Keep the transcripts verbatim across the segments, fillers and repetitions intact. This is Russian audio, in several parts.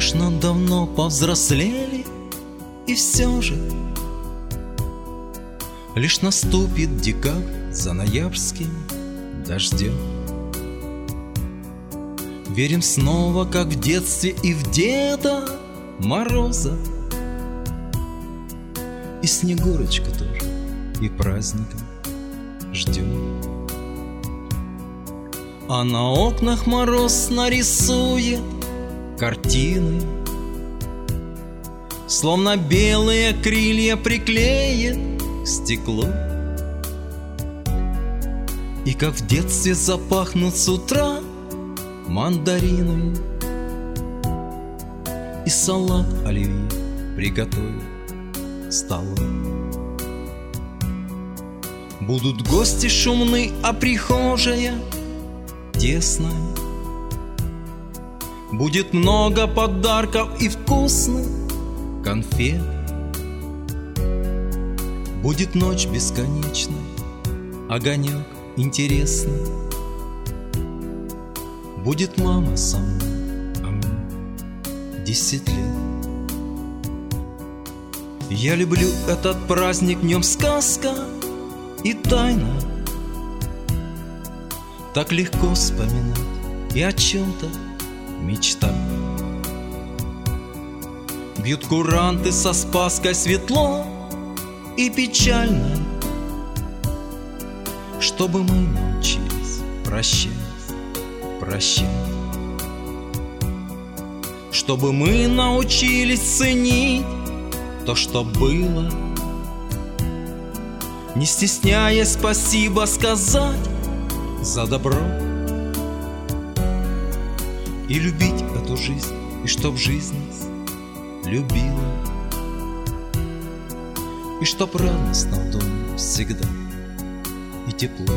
Конечно, давно повзрослели, и все же лишь наступит декабрь за ноябрьским дождем. Верим снова, как в детстве, и в Деда Мороза, и Снегурочку тоже, и праздника ждем. А на окнах мороз нарисует картины, словно белые крылья приклеит к стеклу. И как в детстве запахнут с утра мандарины, и салат оливье приготовит к столу. Будут гости шумны, а прихожая тесная. Будет много подарков и вкусных конфет. Будет ночь бесконечная, огонек интересный. Будет мама со мной, а мне десять лет. Я люблю этот праздник, в нем сказка и тайна. Так легко вспоминать и о чем-то мечтать. Бьют куранты со Спасской светло и печально, чтобы мы научились прощать, прощать. Чтобы мы научились ценить то, что было, не стесняясь спасибо сказать за добро. И любить эту жизнь, и чтоб жизнь нас любила, и чтоб радостно в доме всегда и тепло.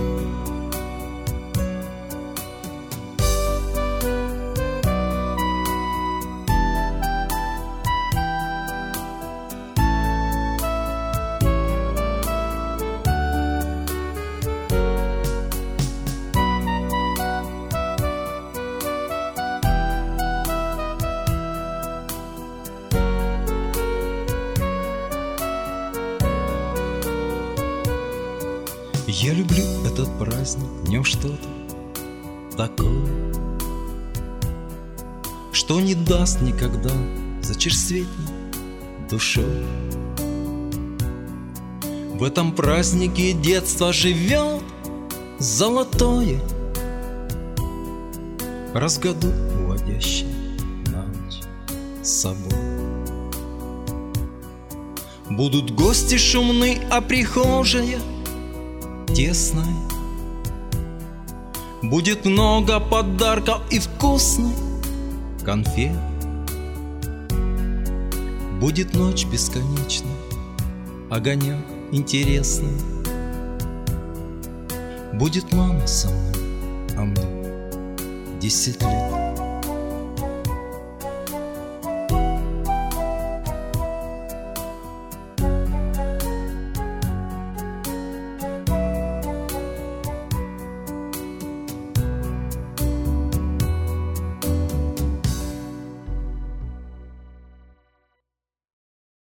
Я люблю этот праздник, в нем что-то такое, что не даст никогда зачерстветь душой. В этом празднике детство живет золотое, раз в году уводящее на ночь с собой. Будут гости шумны, а прихожая тесная. Будет много подарков и вкусных конфет. Будет ночь бесконечная, огонек интересный. Будет мама со мной, а мне десять лет.